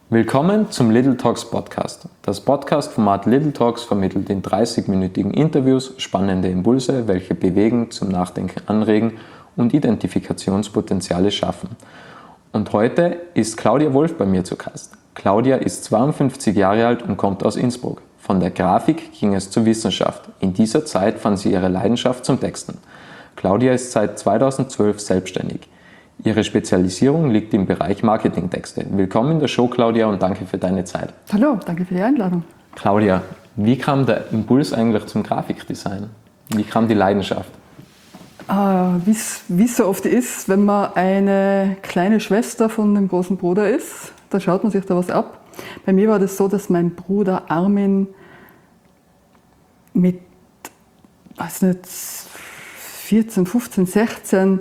Willkommen zum Little Talks Podcast. Das Podcast-Format Little Talks vermittelt in 30-minütigen Interviews spannende Impulse, welche bewegen, zum Nachdenken anregen und Identifikationspotenziale schaffen. Und heute ist Claudia Wolf bei mir zu Gast. Claudia ist 52 Jahre alt und kommt aus Innsbruck. Von der Grafik ging es zur Wissenschaft. In dieser Zeit fand sie ihre Leidenschaft zum Texten. Claudia ist seit 2012 selbstständig. Ihre Spezialisierung liegt im Bereich Marketingtexte. Willkommen in der Show, Claudia, und danke für deine Zeit. Hallo, danke für die Einladung. Claudia, wie kam der Impuls eigentlich zum Grafikdesign? Wie kam die Leidenschaft? Wie es so oft ist, wenn man eine kleine Schwester von einem großen Bruder ist, dann schaut man sich da was ab. Bei mir war das so, dass mein Bruder Armin mit 14, 15, 16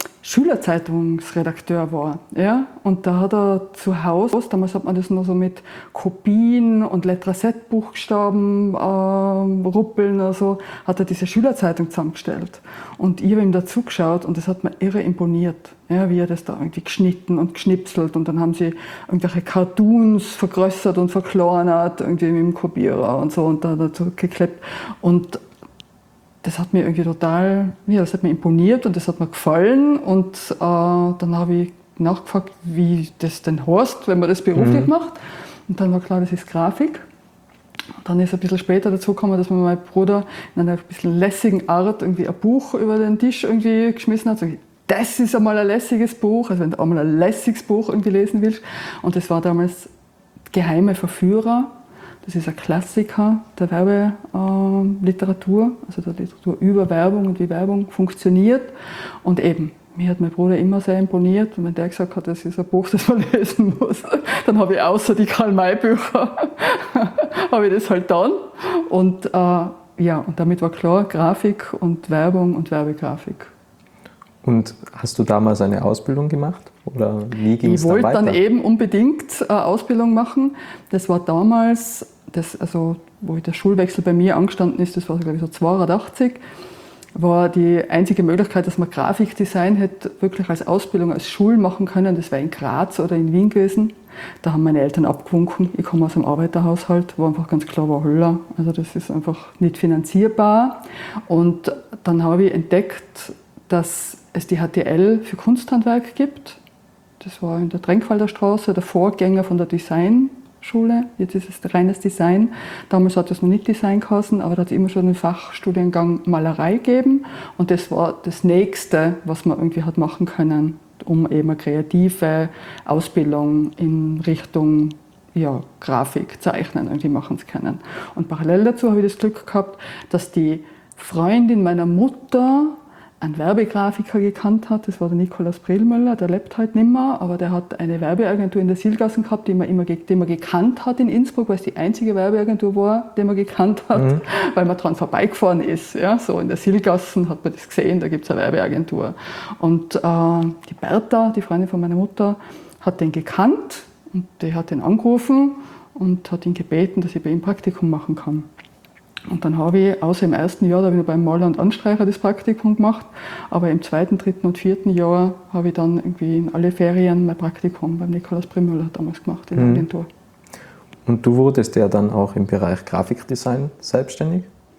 Schülerzeitungsredakteur war. Ja? Und da hat er zu Hause, damals hat man das nur so mit Kopien und Letraset-Buchstaben ruppeln oder so, hat er diese Schülerzeitung zusammengestellt. Und ich habe ihm da zugeschaut und das hat mir irre imponiert, ja, wie er das da irgendwie geschnitten und geschnipselt. Und dann haben sie irgendwelche Cartoons vergrößert und verkleinert, irgendwie mit dem Kopierer und so und da dazu geklebt. Und das hat mir irgendwie total, ja, das hat mir imponiert und das hat mir gefallen. Und dann habe ich nachgefragt, wie das denn heißt, wenn man das beruflich macht. Und dann war klar, das ist Grafik. Und dann ist ein bisschen später dazu gekommen, dass mir mein Bruder in einer ein bisschen lässigen Art irgendwie ein Buch über den Tisch irgendwie geschmissen hat. So, das ist einmal ein lässiges Buch, also wenn du einmal ein lässiges Buch irgendwie lesen willst. Und das war damals Geheime Verführer. Das ist ein Klassiker der Werbeliteratur, also der Literatur über Werbung und wie Werbung funktioniert. Und eben, mir hat mein Bruder immer sehr imponiert. Und wenn der gesagt hat, das ist ein Buch, das man lesen muss, dann habe ich außer die Karl-May-Bücher, habe ich das halt dann. Und und damit war klar, Grafik und Werbung und Werbegrafik. Und hast du damals eine Ausbildung gemacht? Oder wie ging es dann weiter? Ich wollte dann eben unbedingt eine Ausbildung machen. Das war damals, wo der Schulwechsel bei mir angestanden ist, das war glaube ich so 82, war die einzige Möglichkeit, dass man Grafikdesign hätte wirklich als Ausbildung, als Schul machen können. Das war in Graz oder in Wien gewesen. Da haben meine Eltern abgewunken. Ich komme aus einem Arbeiterhaushalt, wo einfach ganz klar war, Höller. Also das ist einfach nicht finanzierbar. Und dann habe ich entdeckt, dass es die HTL für Kunsthandwerk gibt. Das war in der Trenkwalder Straße, der Vorgänger von der Designschule. Jetzt ist es reines Design. Damals hat es noch nicht Design geheißen, aber da hat es immer schon den Fachstudiengang Malerei gegeben. Und das war das Nächste, was man irgendwie hat machen können, um eben eine kreative Ausbildung in Richtung Grafik, Zeichnen irgendwie machen zu können. Und parallel dazu habe ich das Glück gehabt, dass die Freundin meiner Mutter einen Werbegrafiker gekannt hat, das war der Nikolaus Brillmüller, der lebt halt nicht mehr, aber der hat eine Werbeagentur in der Silgassen gehabt, die man gekannt hat in Innsbruck, weil es die einzige Werbeagentur war, die man gekannt hat, weil man dran vorbeigefahren ist. Ja, so in der Silgassen hat man das gesehen, da gibt es eine Werbeagentur. Und die Bertha, die Freundin von meiner Mutter, hat den gekannt und die hat ihn angerufen und hat ihn gebeten, dass ich bei ihm Praktikum machen kann. Und dann habe ich, außer im ersten Jahr, da habe ich noch beim Maler und Anstreicher das Praktikum gemacht, aber im zweiten, dritten und vierten Jahr habe ich dann irgendwie in alle Ferien mein Praktikum beim Nikolaus Brillmüller damals gemacht in der Agentur. Und du wurdest ja dann auch im Bereich Grafikdesign selbstständig?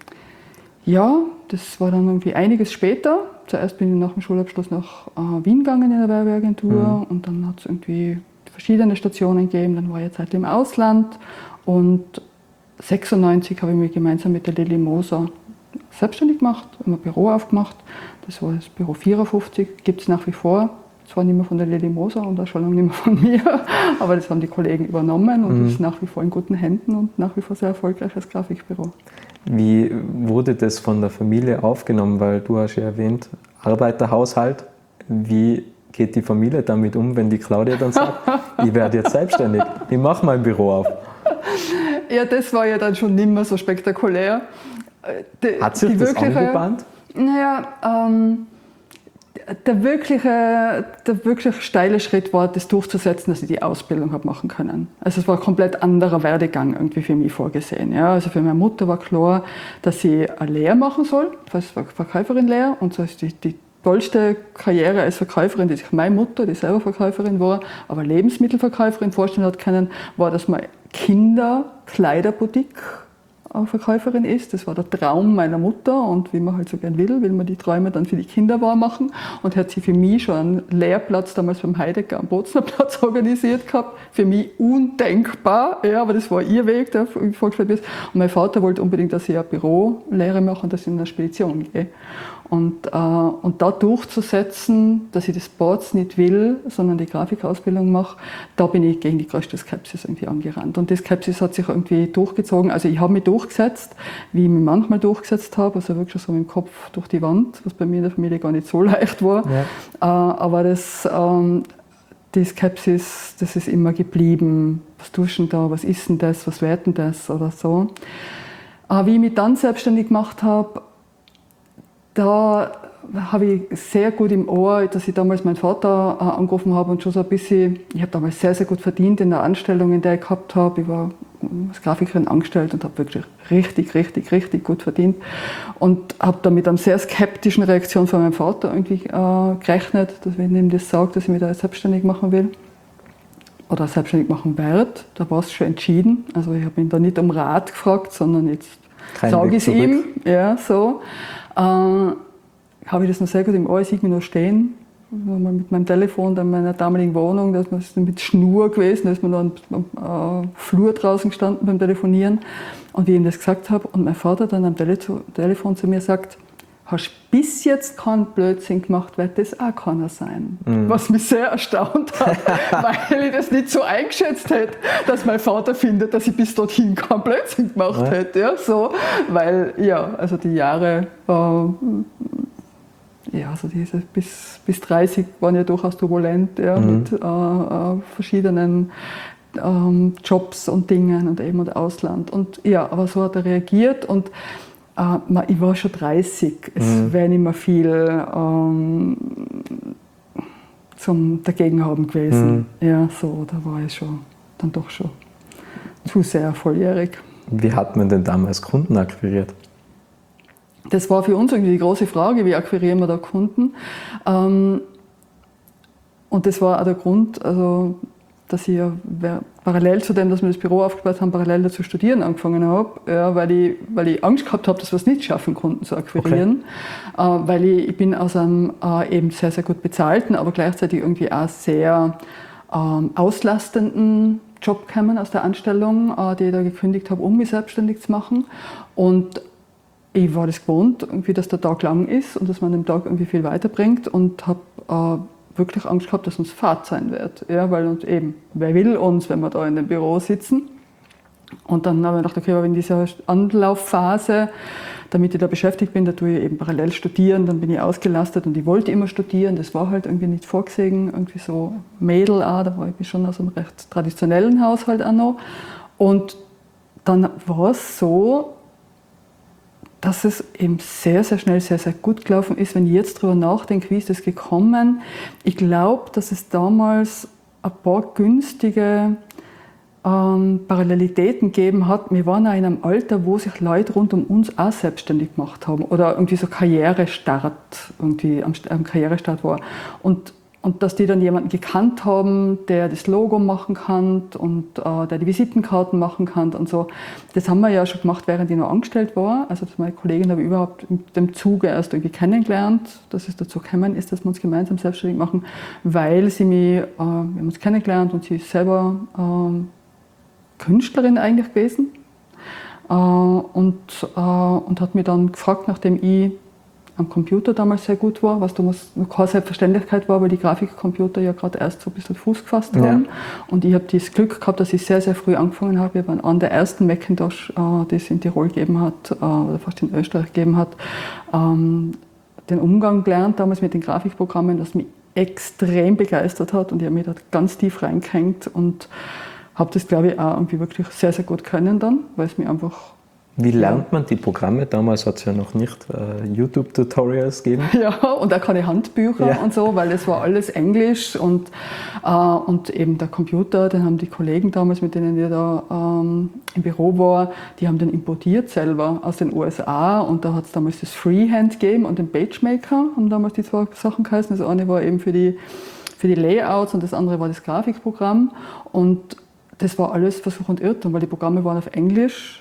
Ja, das war dann irgendwie einiges später. Zuerst bin ich nach dem Schulabschluss nach Wien gegangen in der Werbeagentur und dann hat es irgendwie verschiedene Stationen gegeben. Dann war ich eine Zeit im Ausland und 1996 habe ich mich gemeinsam mit der Lilly Moser selbstständig gemacht, haben ein Büro aufgemacht. Das war das Büro 54, gibt es nach wie vor. Zwar nicht mehr von der Lilly Moser und auch schon lange nicht mehr von mir, aber das haben die Kollegen übernommen und ist nach wie vor in guten Händen und nach wie vor sehr erfolgreich als Grafikbüro. Wie wurde das von der Familie aufgenommen? Weil du hast ja erwähnt, Arbeiterhaushalt. Wie geht die Familie damit um, wenn die Claudia dann sagt, ich werde jetzt selbstständig, ich mache mein Büro auf? Ja, das war ja dann schon nicht mehr so spektakulär. Hat sich das angebahnt? Naja, der wirklich steile Schritt war, das durchzusetzen, dass ich die Ausbildung habe machen können. Also es war ein komplett anderer Werdegang irgendwie für mich vorgesehen. Ja. Also für meine Mutter war klar, dass sie eine Lehre machen soll, Verkäuferin-Lehre, und so ist die tollste Karriere als Verkäuferin, die sich meine Mutter, die selber Verkäuferin war, aber Lebensmittelverkäuferin vorstellen hat können, war, dass man Kinderkleiderboutique Verkäuferin ist. Das war der Traum meiner Mutter und wie man halt so gern will man die Träume dann für die Kinder wahr machen und hat sie für mich schon einen Lehrplatz damals beim Heidegger am Bozner Platz organisiert gehabt. Für mich undenkbar, ja, aber das war ihr Weg, der vorgestellt ist. Und mein Vater wollte unbedingt, dass ich eine Bürolehre mache und dass ich in eine Spedition gehe. Und da durchzusetzen, dass ich das Boards nicht will, sondern die Grafikausbildung mache, da bin ich gegen die größte Skepsis irgendwie angerannt. Und die Skepsis hat sich irgendwie durchgezogen. Also ich habe mich durchgesetzt, wie ich mich manchmal durchgesetzt habe, also wirklich so mit dem Kopf durch die Wand, was bei mir in der Familie gar nicht so leicht war. Ja. Aber die Skepsis, das ist immer geblieben. Was tust du denn da, was ist denn das, was wird denn das oder so. Wie ich mich dann selbstständig gemacht habe, da habe ich sehr gut im Ohr, dass ich damals meinen Vater angerufen habe und schon so ein bisschen, ich habe damals sehr, sehr gut verdient in der Anstellung, in der ich gehabt habe. Ich war als Grafikerin angestellt und habe wirklich richtig gut verdient und habe dann mit einer sehr skeptischen Reaktion von meinem Vater irgendwie gerechnet, dass wenn ich ihm das sage, dass ich mich da selbstständig machen will oder selbstständig machen werde. Da war es schon entschieden. Also ich habe ihn da nicht um Rat gefragt, sondern jetzt sage ich es ihm. Ja, so. Habe ich das noch sehr gut im Ohr, ich sehe mich noch stehen, mit meinem Telefon in meiner damaligen Wohnung, da ist man mit Schnur gewesen, da ist man dann am Flur draußen gestanden beim Telefonieren und wie ich ihm das gesagt habe und mein Vater dann am Telefon zu mir sagt, hast bis jetzt keinen Blödsinn gemacht, wird das auch keiner sein. Mhm. Was mich sehr erstaunt hat, weil ich das nicht so eingeschätzt hätte, dass mein Vater findet, dass ich bis dorthin keinen Blödsinn gemacht hätte. Ja, so. Weil, ja, also die Jahre, also diese bis 30 waren ja durchaus turbulent, ja, mit verschiedenen Jobs und Dingen und eben und Ausland. Und ja, aber so hat er reagiert und ich war schon 30, es wäre nicht mehr viel zum Dagegenhaben gewesen. Ja, so, da war ich dann doch schon zu sehr volljährig. Wie hat man denn damals Kunden akquiriert? Das war für uns irgendwie die große Frage, wie akquirieren wir da Kunden? Und das war auch der Grund, also, dass ich ja parallel zu dem, dass wir das Büro aufgebaut haben, parallel dazu studieren angefangen habe, ja, weil ich Angst gehabt habe, dass wir es nicht schaffen, Kunden zu akquirieren. Okay. Weil ich bin aus einem eben sehr, sehr gut bezahlten, aber gleichzeitig irgendwie auch sehr auslastenden Job gekommen aus der Anstellung, die ich da gekündigt habe, um mich selbstständig zu machen. Und ich war das gewohnt, irgendwie, dass der Tag lang ist und dass man den Tag irgendwie viel weiterbringt und habe wirklich Angst gehabt, dass uns Fahrt sein wird. Ja, weil uns eben, wer will uns, wenn wir da in dem Büro sitzen? Und dann habe ich gedacht, okay, aber in dieser Anlaufphase, damit ich da beschäftigt bin, da tue ich eben parallel studieren, dann bin ich ausgelastet und ich wollte immer studieren, das war halt irgendwie nicht vorgesehen, irgendwie so Mädel auch, da war ich schon aus einem recht traditionellen Haushalt auch noch. Und dann war es so, dass es eben sehr, sehr schnell, sehr, sehr gut gelaufen ist. Wenn ich jetzt darüber nachdenke, wie ist das gekommen? Ich glaube, dass es damals ein paar günstige Parallelitäten gegeben hat. Wir waren auch in einem Alter, wo sich Leute rund um uns auch selbstständig gemacht haben oder irgendwie so Karrierestart, irgendwie am Karrierestart war. Und dass die dann jemanden gekannt haben, der das Logo machen kann und der die Visitenkarten machen kann und so. Das haben wir ja schon gemacht, während ich noch angestellt war. Also meine Kollegin habe ich überhaupt in dem Zuge erst irgendwie kennengelernt, dass es dazu gekommen ist, dass wir uns gemeinsam selbstständig machen, weil sie mich, wir haben uns kennengelernt und sie ist selber Künstlerin eigentlich gewesen und hat mich dann gefragt, nachdem ich am Computer damals sehr gut war, was damals noch keine Selbstverständlichkeit war, weil die Grafikcomputer ja gerade erst so ein bisschen Fuß gefasst haben. Ja. Und ich habe das Glück gehabt, dass ich sehr, sehr früh angefangen habe. Ich war einer der ersten Macintosh, die es in Tirol gegeben hat, oder fast in Österreich gegeben hat, den Umgang gelernt damals mit den Grafikprogrammen, das mich extrem begeistert hat und ich habe mich da ganz tief reingehängt und habe das, glaube ich, auch irgendwie wirklich sehr, sehr gut können dann, weil es mich einfach Wie lernt man die Programme? Damals hat es ja noch nicht YouTube-Tutorials gegeben. Ja, und auch keine Handbücher und so, weil das war alles Englisch und eben der Computer, den haben die Kollegen damals, mit denen ich da im Büro war, die haben den importiert selber aus den USA und da hat es damals das Freehand gegeben und den PageMaker, haben damals die zwei Sachen geheißen. Das eine war eben für die Layouts und das andere war das Grafikprogramm und das war alles Versuch und Irrtum, weil die Programme waren auf Englisch.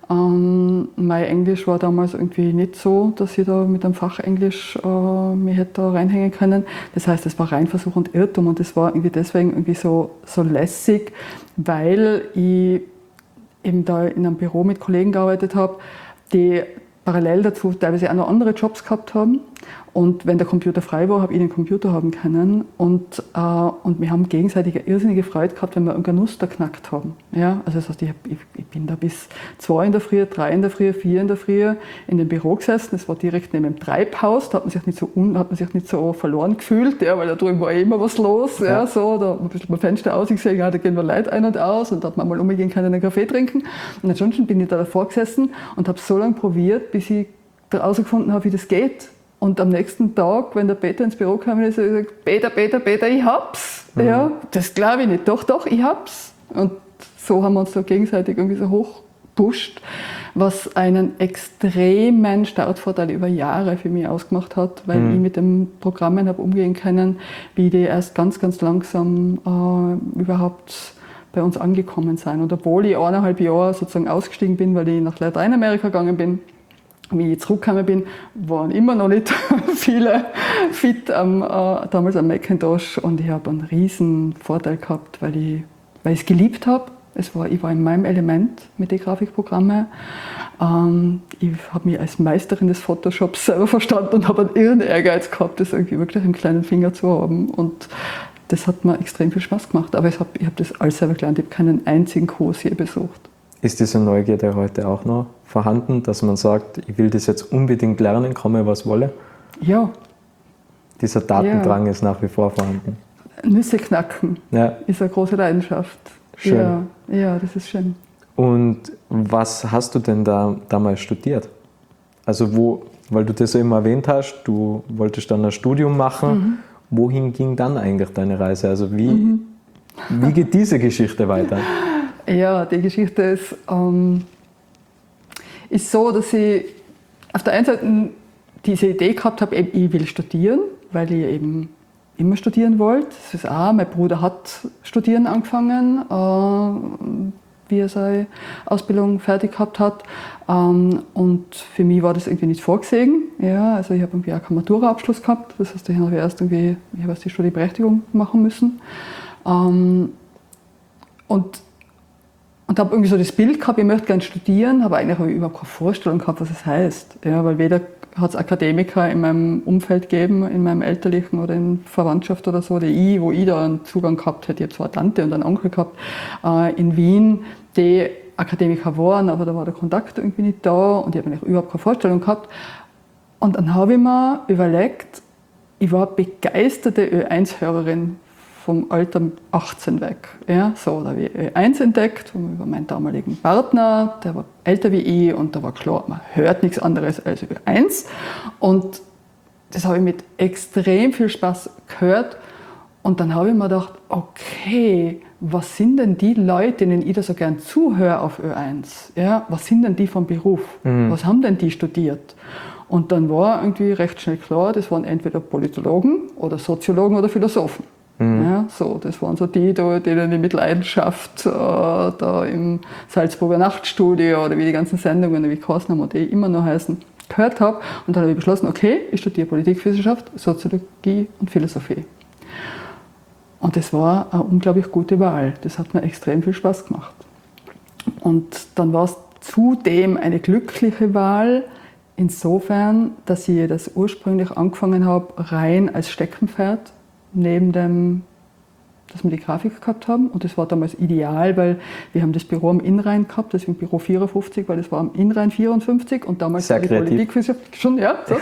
Mein Englisch war damals irgendwie nicht so, dass ich da mit einem Fachenglisch mich hätte da reinhängen können. Das heißt, es war rein Versuch und Irrtum und das war irgendwie deswegen irgendwie so lässig, weil ich eben da in einem Büro mit Kollegen gearbeitet habe, die parallel dazu teilweise auch noch andere Jobs gehabt haben. Und wenn der Computer frei war, habe ich den Computer haben können. Und wir haben gegenseitig eine irrsinnige Freude gehabt, wenn wir einen Genuss geknackt haben. Ja, also das heißt, ich bin da bis 2 in der Früh, 3 in der Früh, 4 in der Früh in dem Büro gesessen. Das war direkt neben dem Treibhaus. Da hat man sich nicht so verloren gefühlt, ja, weil da drüben war immer was los. Ja, so, da hat man ein bisschen beim Fenster ausgesehen, ja, da gehen wir Leute ein und aus. Und da hat man mal umgehen können, einen Kaffee trinken. Und ansonsten bin ich da davor gesessen und habe so lange probiert, bis ich herausgefunden habe, wie das geht. Und am nächsten Tag, wenn der Peter ins Büro kam, ist er gesagt, Peter, ich hab's. Mhm. Ja, das glaube ich nicht. Doch, ich hab's. Und so haben wir uns da gegenseitig irgendwie so hochgepusht, was einen extremen Startvorteil über Jahre für mich ausgemacht hat, weil ich mit den Programmen habe umgehen können, wie die erst ganz, ganz langsam überhaupt bei uns angekommen sind. Und obwohl ich 1,5 Jahre sozusagen ausgestiegen bin, weil ich nach Lateinamerika gegangen bin, wie ich zurückgekommen bin, waren immer noch nicht viele fit damals am Macintosh und ich habe einen riesen Vorteil gehabt, weil ich es geliebt habe. Ich war in meinem Element mit den Grafikprogrammen. Ich habe mich als Meisterin des Photoshops selber verstanden und habe einen irren Ehrgeiz gehabt, das irgendwie wirklich im kleinen Finger zu haben. Und das hat mir extrem viel Spaß gemacht. Aber ich hab das alles selber gelernt. Ich habe keinen einzigen Kurs je besucht. Ist diese Neugierde heute auch noch vorhanden, dass man sagt, ich will das jetzt unbedingt lernen, komme was wolle? Ja. Dieser Datendrang ist nach wie vor vorhanden. Nüsse knacken ist eine große Leidenschaft. Schön. Ja, das ist schön. Und was hast du denn da damals studiert? Also weil du das ja immer erwähnt hast, du wolltest dann ein Studium machen. Wohin ging dann eigentlich deine Reise? Also wie geht diese Geschichte weiter? Ja, die Geschichte ist so, dass ich auf der einen Seite diese Idee gehabt habe, ich will studieren, weil ich eben immer studieren wollte. Das ist auch, mein Bruder hat studieren angefangen, wie er seine Ausbildung fertig gehabt hat. Und für mich war das irgendwie nicht vorgesehen. Ja, also ich habe irgendwie auch keinen Maturaabschluss gehabt. Das heißt, ich habe erst die Studieberechtigung machen müssen. Und habe irgendwie so das Bild gehabt, ich möchte gerne studieren, habe eigentlich überhaupt keine Vorstellung gehabt, was es heißt. Ja, weil weder hat es Akademiker in meinem Umfeld gegeben, in meinem elterlichen oder in Verwandtschaft oder so, wo ich da einen Zugang gehabt hätte. Ich habe zwar eine Tante und einen Onkel gehabt in Wien, die Akademiker waren, aber da war der Kontakt irgendwie nicht da und ich habe eigentlich überhaupt keine Vorstellung gehabt. Und dann habe ich mir überlegt, ich war begeisterte Ö1-Hörerin vom Alter 18 weg. Ja, so, da habe ich Ö1 entdeckt, über meinen damaligen Partner, der war älter wie ich und da war klar, man hört nichts anderes als Ö1. Und das habe ich mit extrem viel Spaß gehört. Und dann habe ich mir gedacht, okay, was sind denn die Leute, denen ich da so gern zuhöre auf Ö1? Ja, was sind denn die vom Beruf? Was haben denn die studiert? Und dann war irgendwie recht schnell klar, das waren entweder Politologen oder Soziologen oder Philosophen. Ja, so, das waren so die, denen ich mit Leidenschaft da im Salzburger Nachtstudio oder wie die ganzen Sendungen, wie geheißen haben und die immer noch heißen, gehört habe. Und dann habe ich beschlossen, okay, ich studiere Politikwissenschaft, Soziologie und Philosophie. Und das war eine unglaublich gute Wahl. Das hat mir extrem viel Spaß gemacht. Und dann war es zudem eine glückliche Wahl, insofern, dass ich das ursprünglich angefangen habe, rein als Steckenpferd, neben dem, dass wir die Grafik gehabt haben. Und das war damals ideal, weil wir haben das Büro am Innrhein gehabt, deswegen Büro 54, weil das war am Innrhein 54 und damals sehr war die kreativ. Politikwissenschaft schon, ja. So.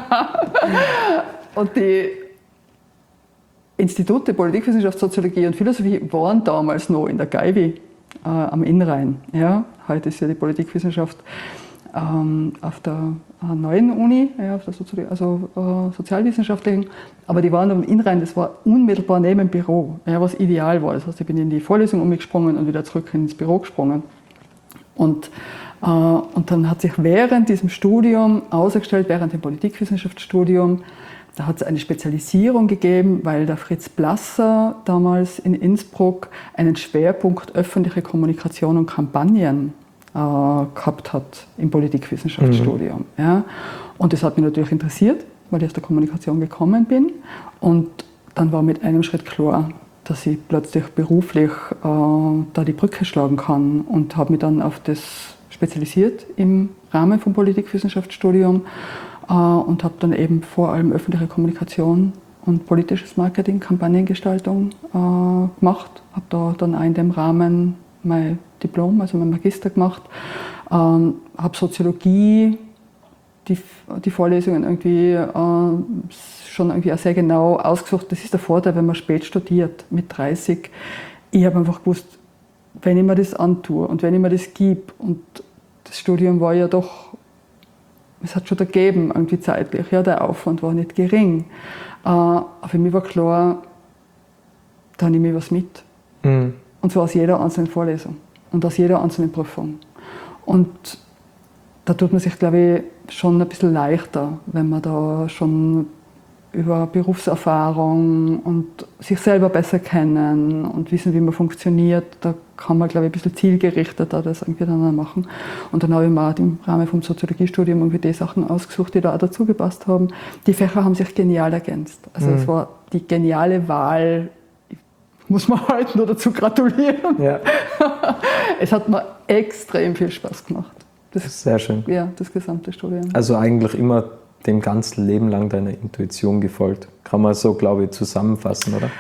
Und die Institute Politikwissenschaft, Soziologie und Philosophie waren damals noch in der Gaiwi am Innrhein. Ja. Heute ist ja die Politikwissenschaft auf der neuen Uni, ja, auf der sozialwissenschaftlichen, aber die waren am Innrhein, das war unmittelbar neben dem Büro, ja, was ideal war. Das heißt, ich bin in die Vorlesung umgesprungen und wieder zurück ins Büro gesprungen. Und dann hat sich während diesem Studium ausgestellt, während dem Politikwissenschaftsstudium, da hat es eine Spezialisierung gegeben, weil der Fritz Blasser damals in Innsbruck einen Schwerpunkt öffentliche Kommunikation und Kampagnen gehabt hat im Politikwissenschaftsstudium. Ja. Und das hat mich natürlich interessiert, weil ich aus der Kommunikation gekommen bin. Und dann war mit einem Schritt klar, dass ich plötzlich beruflich da die Brücke schlagen kann und habe mich dann auf das spezialisiert im Rahmen vom Politikwissenschaftsstudium und habe dann eben vor allem öffentliche Kommunikation und politisches Marketing, Kampagnengestaltung gemacht. Habe da dann auch in dem Rahmen mein Diplom, also mein Magister gemacht, habe Soziologie, die Vorlesungen irgendwie schon irgendwie auch sehr genau ausgesucht. Das ist der Vorteil, wenn man spät studiert, mit 30. Ich habe einfach gewusst, wenn ich mir das antue und wenn ich mir das gebe, und das Studium war ja doch, es hat schon gegeben, irgendwie zeitlich, ja, der Aufwand war nicht gering. Für mich war klar, da nehme ich was mit. Mhm. Und zwar aus jeder einzelnen Vorlesung und aus jeder einzelnen Prüfung. Und da tut man sich, glaube ich, schon ein bisschen leichter, wenn man da schon über Berufserfahrung und sich selber besser kennen und wissen, wie man funktioniert, da kann man, glaube ich, ein bisschen zielgerichteter das irgendwie dann machen. Und dann habe ich mir auch im Rahmen vom Soziologiestudium irgendwie die Sachen ausgesucht, die da auch dazu gepasst haben. Die Fächer haben sich genial ergänzt. Also es war die geniale Wahl. Muss man halt nur dazu gratulieren. Ja. Es hat mir extrem viel Spaß gemacht. Das ist sehr schön. Ja, das gesamte Studium. Also eigentlich immer dem ganzen Leben lang deiner Intuition gefolgt. Kann man so, glaube ich, zusammenfassen, oder?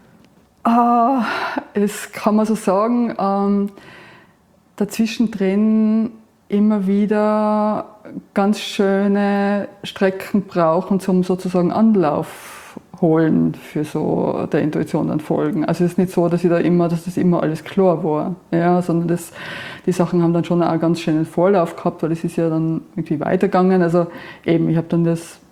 Das kann man so sagen. Dazwischendrin immer wieder ganz schöne Strecken brauchen zum sozusagen Anlauf holen für so der Intuition dann folgen. Also es ist nicht so, dass das immer alles klar war, ja, sondern die Sachen haben dann schon auch einen ganz schönen Vorlauf gehabt, weil es ist ja dann irgendwie weitergegangen. Also eben, ich habe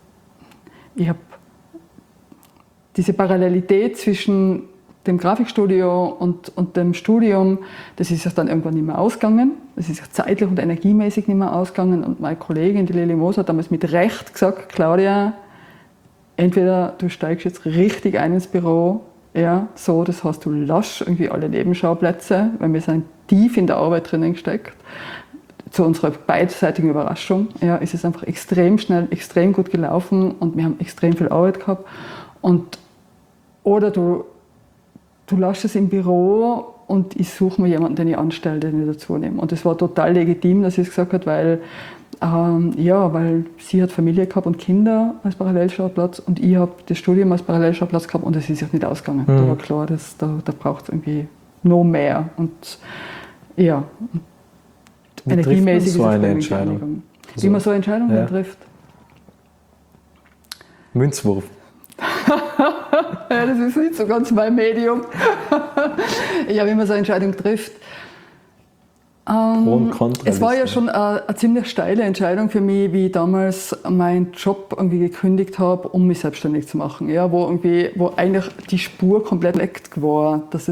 diese Parallelität zwischen dem Grafikstudio und dem Studium, das ist ja dann irgendwann nicht mehr ausgegangen. Das ist ja zeitlich und energiemäßig nicht mehr ausgegangen. Und meine Kollegin, die Lili Moos, hat damals mit Recht gesagt, Claudia, entweder du steigst jetzt richtig ein ins Büro, ja, so, das heißt, du lässt irgendwie alle Nebenschauplätze, weil wir sind tief in der Arbeit drinnen gesteckt. Zu unserer beidseitigen Überraschung, ja, ist es einfach extrem schnell, extrem gut gelaufen und wir haben extrem viel Arbeit gehabt. Oder du lässt es im Büro und ich suche mir jemanden, den ich anstelle, den ich dazu nehme. Und das war total legitim, dass sie es gesagt hat, weil sie hat Familie gehabt und Kinder als Parallelschauplatz und ich habe das Studium als Parallelschauplatz gehabt und es ist sich nicht ausgegangen. Da war klar, da braucht es irgendwie noch mehr. Und ja, energiemäßig ist so eine Entscheidung. Wie man so Entscheidungen trifft. Münzwurf. Ja, das ist nicht so ganz mein Medium. Ja, wie man so eine Entscheidung trifft. Es war ja schon eine ziemlich steile Entscheidung für mich, wie ich damals meinen Job irgendwie gekündigt habe, um mich selbstständig zu machen. Ja, wo eigentlich die Spur komplett weg war, dass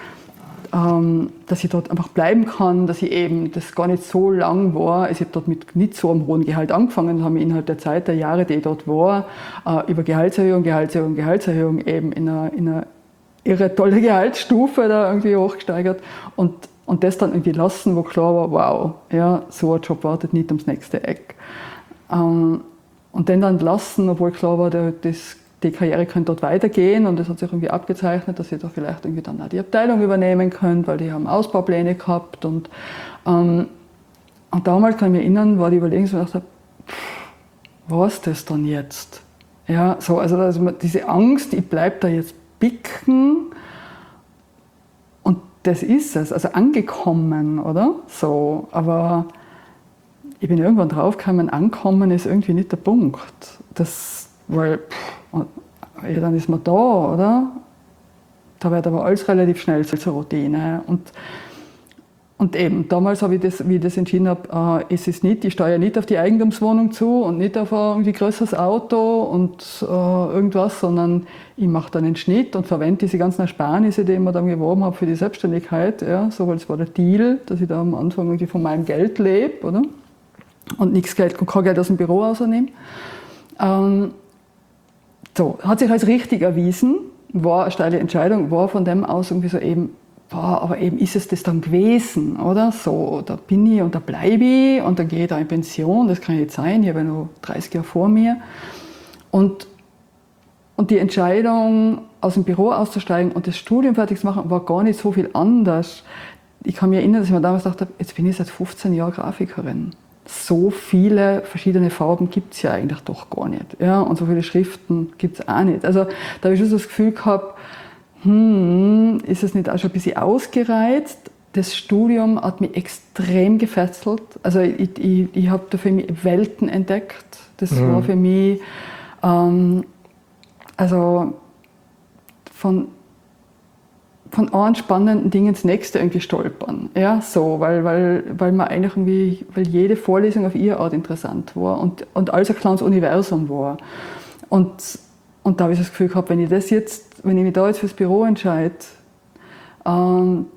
ich dort einfach bleiben kann, dass ich eben das gar nicht so lang war. Also ich habe dort mit nicht so einem hohen Gehalt angefangen und habe mich innerhalb der Zeit, der Jahre, die ich dort war, über Gehaltserhöhung eben in einer irre tolle Gehaltsstufe da irgendwie hochgesteigert und das dann irgendwie lassen, wo klar war, wow, ja, so ein Job wartet nicht ums nächste Eck. Und den dann lassen, obwohl klar war, die Karriere könnte dort weitergehen und es hat sich irgendwie abgezeichnet, dass ich da vielleicht irgendwie dann auch die Abteilung übernehmen könnte, weil die haben Ausbaupläne gehabt und damals kann ich mich erinnern, war die Überlegung, so, ich dachte, was ist das dann jetzt? Ja, so, also diese Angst, ich bleibe da jetzt bicken. Das ist es, also angekommen, oder? So, aber ich bin irgendwann draufgekommen, ankommen ist irgendwie nicht der Punkt. Weil, ja, dann ist man da, oder? Da wird aber alles relativ schnell zur Routine. Und Und eben, damals habe ich das, wie ich das entschieden habe, es ist nicht, ich steuere nicht auf die Eigentumswohnung zu und nicht auf ein irgendwie größeres Auto und irgendwas, sondern ich mache dann einen Schnitt und verwende diese ganzen Ersparnisse, die ich mir dann geworben habe für die Selbstständigkeit. Ja, so, weil es war der Deal, dass ich da am Anfang irgendwie von meinem Geld lebe, oder? Und nichts Geld, kein Geld aus dem Büro rausnehmen. So, hat sich als richtig erwiesen, war eine steile Entscheidung, war von dem aus irgendwie so eben, boah, aber eben ist es das dann gewesen, oder? So, da bin ich und da bleibe ich und dann gehe ich da in Pension, das kann nicht sein, ich habe ja noch 30 Jahre vor mir. Und die Entscheidung, aus dem Büro auszusteigen und das Studium fertig zu machen, war gar nicht so viel anders. Ich kann mich erinnern, dass ich mir damals gedacht habe, jetzt bin ich seit 15 Jahren Grafikerin. So viele verschiedene Farben gibt es ja eigentlich doch gar nicht. Ja? Und so viele Schriften gibt es auch nicht. Also da habe ich schon so das Gefühl gehabt, ist es nicht auch schon ein bisschen ausgereizt? Das Studium hat mich extrem gefesselt. Also ich habe da für mich Welten entdeckt. Das war für mich also von einem spannenden Ding ins nächste irgendwie stolpern. Ja, so, weil man eigentlich irgendwie, weil jede Vorlesung auf ihre Art interessant war und alles ein kleines Universum war. Und da habe ich das Gefühl gehabt, wenn ich mich da jetzt fürs Büro entscheide, dann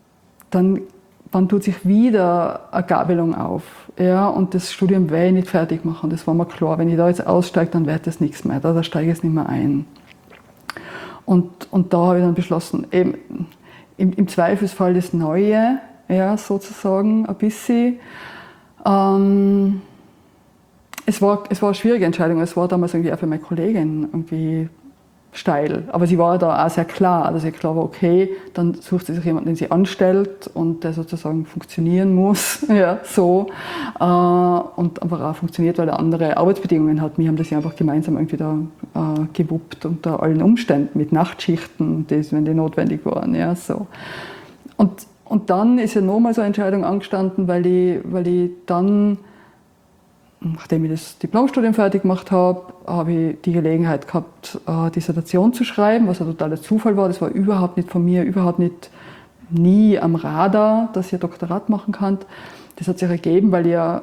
tut sich wieder eine Gabelung auf. Ja, und das Studium werde ich nicht fertig machen, das war mir klar. Wenn ich da jetzt aussteige, dann wird das nichts mehr, da steige ich jetzt nicht mehr ein. Und da habe ich dann beschlossen, eben im Zweifelsfall das Neue, ja, sozusagen ein bisschen. Es war eine schwierige Entscheidung, es war damals irgendwie auch für meine Kollegin irgendwie steil. Aber sie war da auch sehr klar, dass ihr klar war, okay, dann sucht sie sich jemanden, den sie anstellt und der sozusagen funktionieren muss, ja, so. Und einfach auch funktioniert, weil er andere Arbeitsbedingungen hat. Wir haben das ja einfach gemeinsam irgendwie da gewuppt unter allen Umständen, mit Nachtschichten, wenn die notwendig waren, ja, so. Und dann ist ja nochmal so eine Entscheidung angestanden, weil ich dann, nachdem ich das Diplomstudium fertig gemacht habe, habe ich die Gelegenheit gehabt, Dissertation zu schreiben, was ein totaler Zufall war. Das war überhaupt nicht von mir, nie am Radar, dass ich ein Doktorat machen kann. Das hat sich ergeben, weil ich ein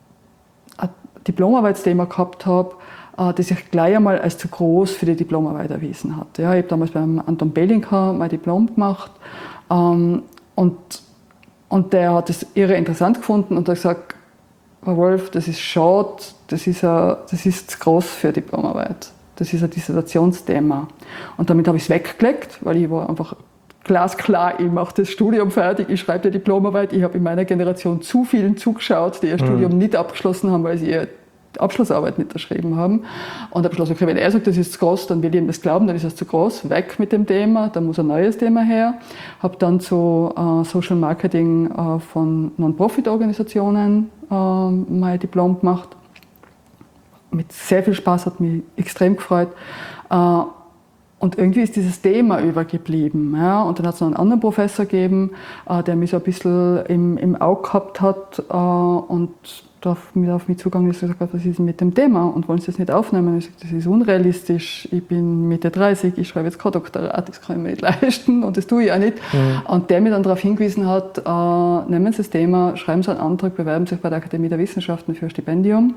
Diplomarbeitsthema gehabt habe, das sich gleich einmal als zu groß für die Diplomarbeit erwiesen hat. Ja, ich habe damals beim Anton Belinka mein Diplom gemacht und der hat es irre interessant gefunden und hat gesagt, Herr Wolf, das ist schade, das ist zu groß für Diplomarbeit. Das ist ein Dissertationsthema. Und damit habe ich es weggelegt, weil ich war einfach glasklar, ich mache das Studium fertig, ich schreibe die Diplomarbeit. Ich habe in meiner Generation zu vielen zugeschaut, die ihr Studium nicht abgeschlossen haben, weil sie ihre Abschlussarbeit nicht geschrieben haben. Und habe beschlossen, okay, wenn er sagt, das ist zu groß, dann will ich ihm das glauben, dann ist es zu groß, weg mit dem Thema, dann muss ein neues Thema her. Habe dann zu Social Marketing von Non-Profit-Organisationen mein Diplom gemacht. Mit sehr viel Spaß, hat mich extrem gefreut. Und irgendwie ist dieses Thema übergeblieben. Ja? Und dann hat es noch einen anderen Professor gegeben, der mich so ein bisschen im Auge gehabt hat und auf mich zugegangen ist und gesagt hat, was ist denn mit dem Thema und wollen Sie das nicht aufnehmen? Ich sage, das ist unrealistisch, ich bin Mitte 30, ich schreibe jetzt kein Doktorat, das kann ich mir nicht leisten und das tue ich auch nicht. Und der mich dann darauf hingewiesen hat, nehmen Sie das Thema, schreiben Sie einen Antrag, bewerben sich bei der Akademie der Wissenschaften für ein Stipendium.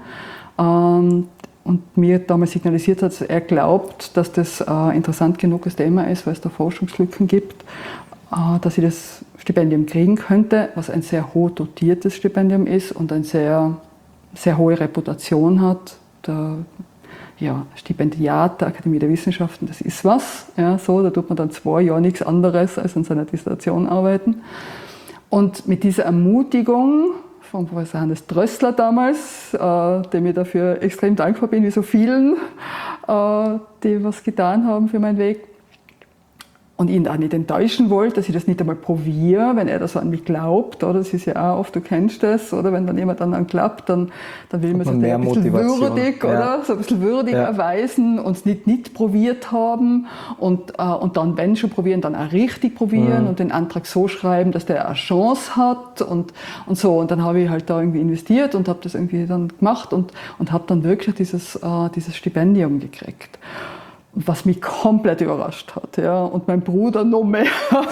Und mir damals signalisiert hat, er glaubt, dass das interessant genuges Thema ist, weil es da Forschungslücken gibt, dass ich das Stipendium kriegen könnte, was ein sehr hoch dotiertes Stipendium ist und eine sehr, sehr hohe Reputation hat. Der Stipendiat der Akademie der Wissenschaften, das ist was. Ja, so, da tut man dann 2 Jahre nichts anderes als an seiner Dissertation arbeiten. Und mit dieser Ermutigung von Professor Hannes Drössler damals, dem ich dafür extrem dankbar bin, wie so vielen, die was getan haben für meinen Weg. Und ihn auch nicht enttäuschen wollte, dass ich das nicht einmal probiere, wenn er das so an mich glaubt. Oder? Das ist ja auch oft, du kennst das, oder? Wenn dann jemand an klappt, dann will man sich ein bisschen würdig, oder? So ein bisschen würdig erweisen und es nicht probiert haben. Und dann, wenn schon probieren, dann auch richtig probieren und den Antrag so schreiben, dass der eine Chance hat und so. Und dann habe ich halt da irgendwie investiert und habe das irgendwie dann gemacht und habe dann wirklich dieses Stipendium gekriegt. was mich komplett überrascht hat. Ja. Und mein Bruder noch mehr.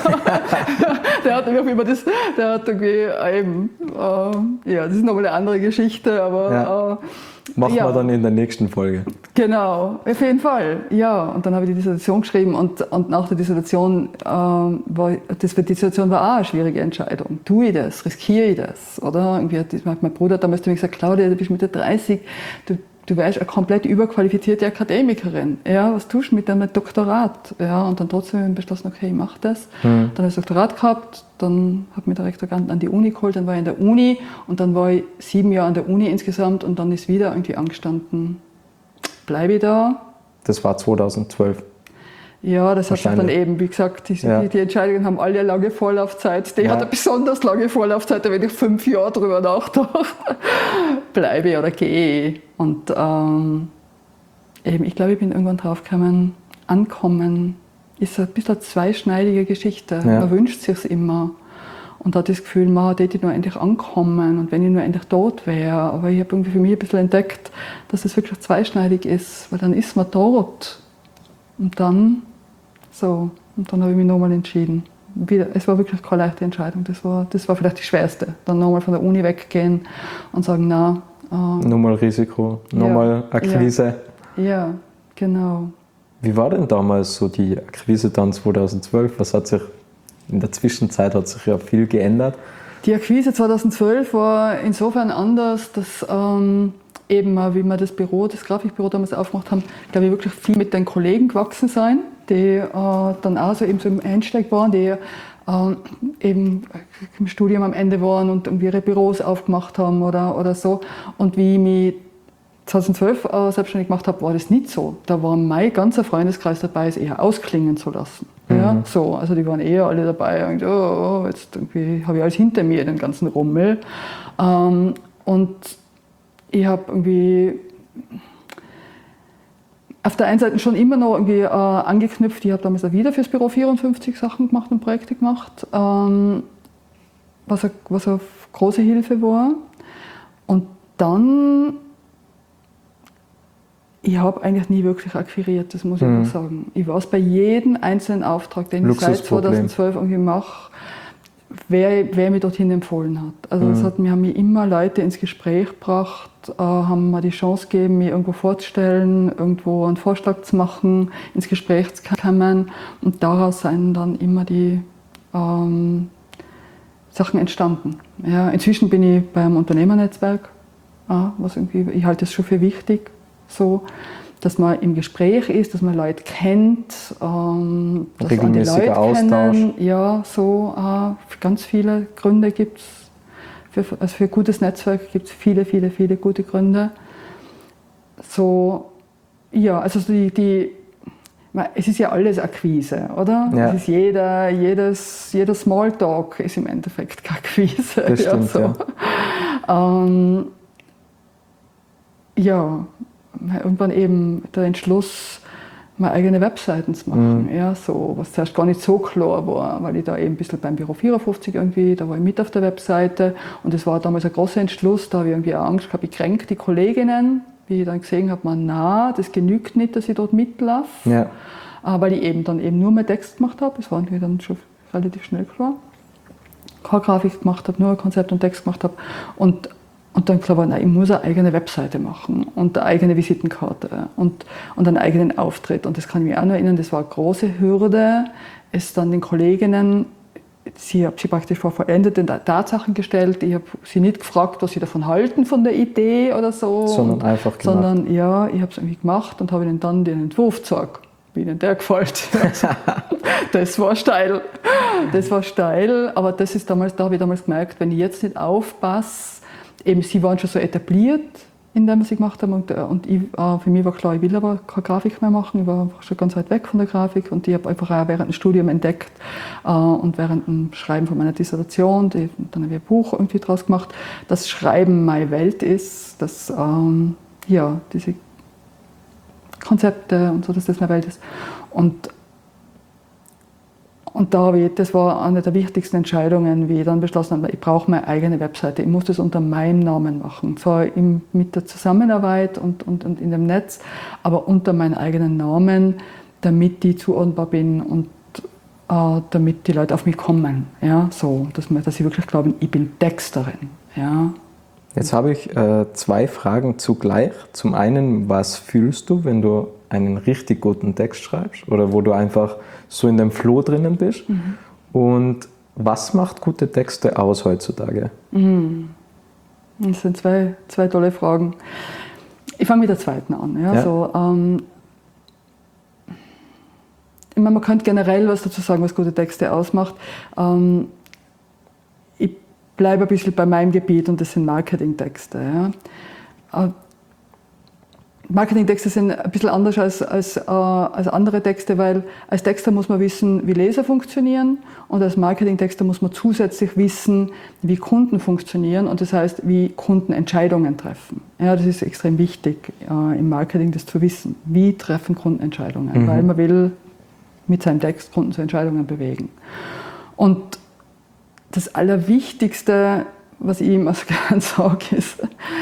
Der hat irgendwie eben, das ist nochmal eine andere Geschichte, aber machen wir dann in der nächsten Folge. Genau, auf jeden Fall. Ja, und dann habe ich die Dissertation geschrieben und nach der Dissertation die Dissertation war auch eine schwierige Entscheidung. Tue ich das? Riskiere ich das? Oder irgendwie hat mein Bruder damals zu mir gesagt, Claudia, du bist Mitte 30, du wärst eine komplett überqualifizierte Akademikerin. Ja, was tust du mit deinem Doktorat? Ja, und dann trotzdem beschlossen, okay, ich mache das. Dann habe ich das Doktorat gehabt, dann hat mich der Rektor an die Uni geholt, dann war ich in der Uni und dann war ich 7 Jahre an der Uni insgesamt und dann ist wieder irgendwie angestanden, bleibe ich da? Das war 2012. Ja, das hat sich dann eben, wie gesagt, die Entscheidungen haben alle eine lange Vorlaufzeit. Die hat eine besonders lange Vorlaufzeit, da wenn ich 5 Jahre drüber nachdenke. Bleibe ich oder gehe ich? Und eben, ich glaube, ich bin irgendwann drauf gekommen, ankommen ist ein bisschen eine zweischneidige Geschichte. Ja. Man wünscht sich es immer. Und hat das Gefühl, man hätte ich nur endlich ankommen und wenn ich nur endlich tot wäre. Aber ich habe irgendwie für mich ein bisschen entdeckt, dass es wirklich zweischneidig ist, weil dann ist man tot. Und dann habe ich mich nochmal entschieden. Es war wirklich keine leichte Entscheidung. Das war vielleicht die schwerste. Dann nochmal von der Uni weggehen und sagen, na. Nochmal Risiko, nochmal Akquise. Ja, genau. Wie war denn damals so die Akquise dann 2012? Was hat sich in der Zwischenzeit hat sich ja viel geändert? Die Akquise 2012 war insofern anders, dass eben, wie wir das Grafikbüro damals aufgemacht haben, glaube ich, wirklich viel mit den Kollegen gewachsen sein, die dann auch so eben so im Einstieg waren, die eben im Studium am Ende waren und irgendwie ihre Büros aufgemacht haben oder so. Und wie ich mich 2012 selbstständig gemacht habe, war das nicht so. Da war mein ganzer Freundeskreis dabei, es eher ausklingen zu lassen. Ja, so, also die waren eher alle dabei, und, jetzt irgendwie habe ich alles hinter mir, den ganzen Rummel. Und ich habe irgendwie auf der einen Seite schon immer noch irgendwie angeknüpft. Ich habe damals auch wieder fürs Büro 54 Sachen gemacht und Projekte gemacht, was eine große Hilfe war. Und dann, ich habe eigentlich nie wirklich akquiriert, das muss ich auch sagen. Ich weiß bei jedem einzelnen Auftrag, den ich seit 2012 irgendwie mache, wer mich dorthin empfohlen hat. Also mir haben mich immer Leute ins Gespräch gebracht, haben mir die Chance gegeben, mich irgendwo vorzustellen, irgendwo einen Vorschlag zu machen, ins Gespräch zu kommen. Und daraus sind dann immer die Sachen entstanden. Ja, inzwischen bin ich beim Unternehmernetzwerk, was irgendwie, ich halte das schon für wichtig, so, dass man im Gespräch ist, dass man Leute kennt, dass man die Leute kennen. Ja, so ganz viele Gründe gibt es. Für ein gutes Netzwerk gibt es viele, viele, viele gute Gründe. So, ja, also es ist ja alles Akquise, oder? Ja. Es ist jeder Smalltalk ist im Endeffekt keine Akquise. Das stimmt, Irgendwann eben der Entschluss, meine eigene Webseiten zu machen. Ja, so, was zuerst gar nicht so klar war, weil ich da eben ein bisschen beim Büro 54 irgendwie, da war ich mit auf der Webseite und es war damals ein großer Entschluss, da habe ich irgendwie auch Angst gehabt, ich kränke die Kolleginnen, wie ich dann gesehen habe, das genügt nicht, dass ich dort mitlaufe, weil ich eben nur mehr Text gemacht habe, das war irgendwie dann schon relativ schnell klar, keine Grafik gemacht habe, nur ein Konzept und Text gemacht habe und dann klar war, nein, ich muss eine eigene Webseite machen und eine eigene Visitenkarte und einen eigenen Auftritt. Und das kann ich mich auch noch erinnern, das war eine große Hürde, es dann den Kolleginnen, ich habe sie praktisch vor vollendete Tatsachen gestellt, ich habe sie nicht gefragt, was sie davon halten, von der Idee oder so. Sondern einfach gemacht. Sondern ich habe es irgendwie gemacht und habe ihnen dann den Entwurf gezeigt, wie ihnen der gefällt. Das war steil. Das war steil, aber da habe ich damals gemerkt, wenn ich jetzt nicht aufpasse, eben, sie waren schon so etabliert in dem, was sie gemacht haben. Und ich, für mich war klar, ich will aber keine Grafik mehr machen. Ich war einfach schon ganz weit weg von der Grafik. Und ich habe einfach auch während dem Studium entdeckt und während dem Schreiben von meiner Dissertation, dann habe ich ein Buch irgendwie draus gemacht, dass Schreiben meine Welt ist, dass diese Konzepte und so, dass das meine Welt ist. Und Und das war eine der wichtigsten Entscheidungen, wie ich dann beschlossen habe, ich brauche meine eigene Webseite. Ich muss das unter meinem Namen machen. Zwar mit der Zusammenarbeit und in dem Netz, aber unter meinem eigenen Namen, damit ich zuordnenbar bin und damit die Leute auf mich kommen. Ja, so, dass sie wirklich glauben, ich bin Texterin. Ja. Jetzt habe ich 2 Fragen zugleich. Zum einen, was fühlst du, wenn du einen richtig guten Text schreibst oder wo du einfach so in dem Flow drinnen bist? Und was macht gute Texte aus heutzutage? Das sind zwei tolle Fragen. Ich fange mit der zweiten an. Ja. Ja. So, ich meine, man könnte generell was dazu sagen, was gute Texte ausmacht. Ich bleibe ein bisschen bei meinem Gebiet und das sind Marketingtexte. Ja. Marketingtexte sind ein bisschen anders als andere Texte, weil als Texter muss man wissen, wie Leser funktionieren und als Marketingtexter muss man zusätzlich wissen, wie Kunden funktionieren und das heißt, wie Kunden Entscheidungen treffen. Ja, das ist extrem wichtig im Marketing, das zu wissen. Wie treffen Kunden Entscheidungen? Weil man will mit seinem Text Kunden zu Entscheidungen bewegen. Und das Allerwichtigste, was ich immer so gern sage, ist,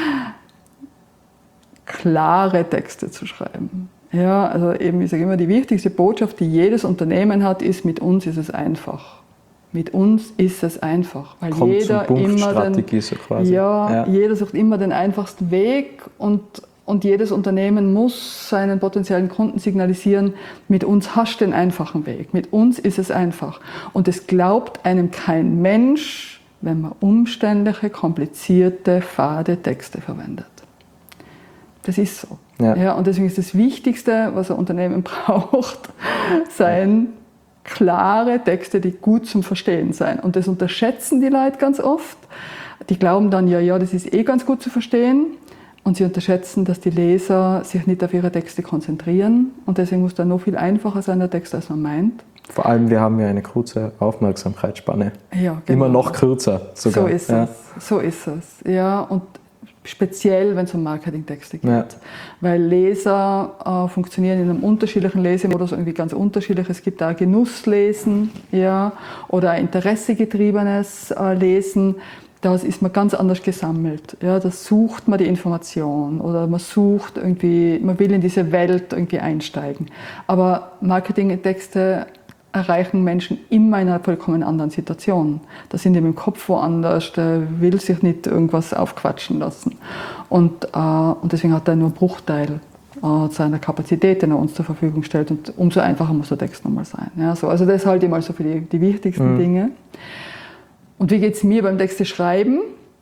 klare Texte zu schreiben. Ja, also eben, ich sage immer, die wichtigste Botschaft, die jedes Unternehmen hat, ist, mit uns ist es einfach. Mit uns ist es einfach. Weil Kommt jeder zum Punkt, immer Strategie so quasi. jeder sucht immer den einfachsten Weg und jedes Unternehmen muss seinen potenziellen Kunden signalisieren, mit uns hast du den einfachen Weg. Mit uns ist es einfach. Und es glaubt einem kein Mensch, wenn man umständliche, komplizierte, fade Texte verwendet. Das ist so. Ja. Ja, und deswegen ist das Wichtigste, was ein Unternehmen braucht, seien klare Texte, die gut zum Verstehen sind. Und das unterschätzen die Leute ganz oft. Die glauben dann, ja, das ist ganz gut zu verstehen. Und sie unterschätzen, dass die Leser sich nicht auf ihre Texte konzentrieren. Und deswegen muss da noch viel einfacher sein, der Text, als man meint. Vor allem, wir haben ja eine kurze Aufmerksamkeitsspanne. Ja, genau. Immer noch kürzer sogar. So ist es. So ist es. Ja, und speziell, wenn es um Marketingtexte geht. Ja. Weil Leser funktionieren in einem unterschiedlichen Lesemodus irgendwie ganz unterschiedlich. Es gibt auch Genusslesen, ja, oder ein interessegetriebenes Lesen. Das ist man ganz anders gesammelt. Ja, da sucht man die Information oder man sucht irgendwie, man will in diese Welt irgendwie einsteigen. Aber Marketingtexte erreichen Menschen immer in einer vollkommen anderen Situation. Da sind die mit dem Kopf woanders, der will sich nicht irgendwas aufquatschen lassen. Und deswegen hat er nur einen Bruchteil seiner Kapazität, den er uns zur Verfügung stellt. Und umso einfacher muss der Text nochmal sein. Ja, so, also das halte ich mal so für die wichtigsten Dinge. Und wie geht es mir beim Texte schreiben?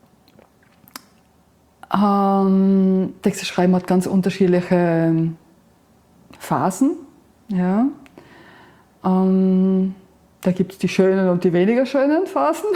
Texte schreiben hat ganz unterschiedliche Phasen. Ja. Da gibt es die schönen und die weniger schönen Phasen.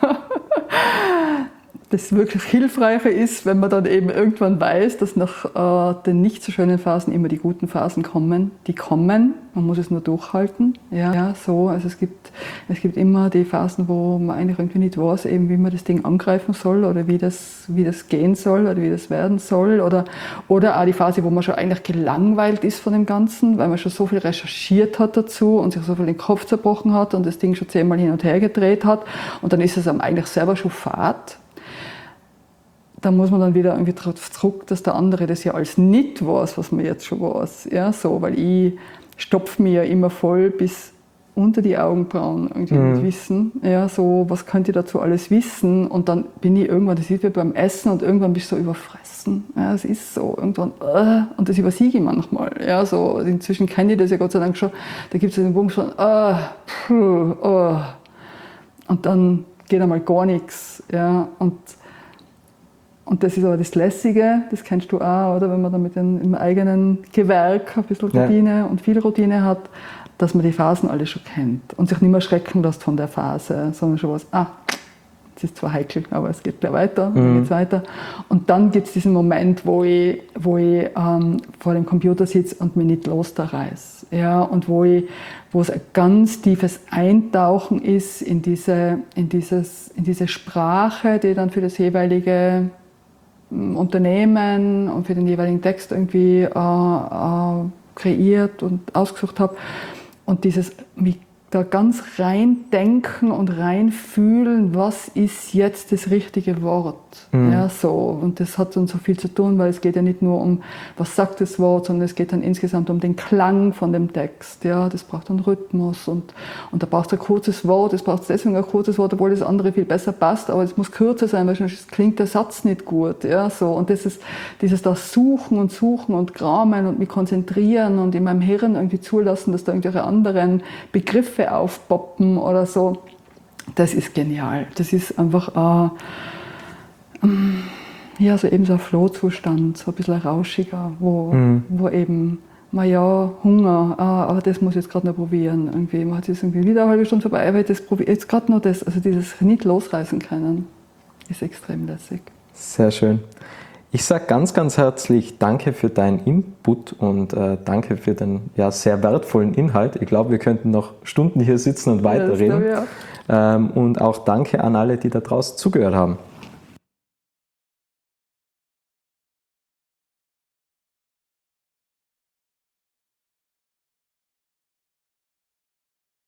Das wirklich Hilfreiche ist, wenn man dann eben irgendwann weiß, dass nach den nicht so schönen Phasen immer die guten Phasen kommen. Die kommen, man muss es nur durchhalten. Ja, so. Also es gibt immer die Phasen, wo man eigentlich irgendwie nicht weiß, eben, wie man das Ding angreifen soll oder wie das gehen soll oder wie das werden soll. Oder auch die Phase, wo man schon eigentlich gelangweilt ist von dem Ganzen, weil man schon so viel recherchiert hat dazu und sich so viel den Kopf zerbrochen hat und das Ding schon 10-mal hin und her gedreht hat. Und dann ist es einem eigentlich selber schon fad. Da muss man dann wieder irgendwie zurück, dass der andere das ja alles nicht weiß, was man jetzt schon weiß. Ja, so, weil ich stopfe mir ja immer voll bis unter die Augenbrauen irgendwie mit Wissen. Ja, so, was könnt ihr dazu alles wissen? Und dann bin ich irgendwann, das ist wie beim Essen und irgendwann bist du so überfressen. Ja, es ist so, irgendwann, und das übersiege ich manchmal. Ja, so, inzwischen kenne ich das ja Gott sei Dank schon. Da gibt es den Punkt von, und dann geht einmal gar nichts. Ja, und das ist aber das Lässige, das kennst du auch, oder? Wenn man dann im eigenen Gewerk ein bisschen Routine und viel Routine hat, dass man die Phasen alle schon kennt und sich nicht mehr schrecken lässt von der Phase, sondern schon was, es ist zwar heikel, aber es geht gleich weiter, dann geht's weiter. Und dann gibt es diesen Moment, wo ich vor dem Computer sitze und mich nicht losreiße. Ja, und wo es ein ganz tiefes Eintauchen ist in diese Sprache, die dann für das jeweilige Unternehmen und für den jeweiligen Text irgendwie kreiert und ausgesucht habe. Und dieses mich da ganz rein denken und rein fühlen, was ist jetzt das richtige Wort. Ja, so. Und das hat dann so viel zu tun, weil es geht ja nicht nur um, was sagt das Wort, sondern es geht dann insgesamt um den Klang von dem Text. Ja, das braucht einen Rhythmus und da braucht es ein kurzes Wort, es braucht deswegen ein kurzes Wort, obwohl das andere viel besser passt, aber es muss kürzer sein, weil sonst klingt der Satz nicht gut. Ja, so. Und das ist dieses da Suchen und kramen und mich konzentrieren und in meinem Hirn irgendwie zulassen, dass da irgendwelche anderen Begriffe aufpoppen oder so. Das ist genial. Das ist einfach ja, so eben so ein Flow-Zustand, so ein bisschen rauschiger, wo eben Hunger, aber das muss ich jetzt gerade noch probieren. Irgendwie, man hat jetzt irgendwie wieder eine halbe Stunde vorbei, aber das probiere jetzt gerade noch das. Also dieses nicht losreißen können, ist extrem lässig. Sehr schön. Ich sage ganz, ganz herzlich danke für deinen Input und danke für den sehr wertvollen Inhalt. Ich glaube, wir könnten noch Stunden hier sitzen und weiterreden. Und auch danke an alle, die da draußen zugehört haben.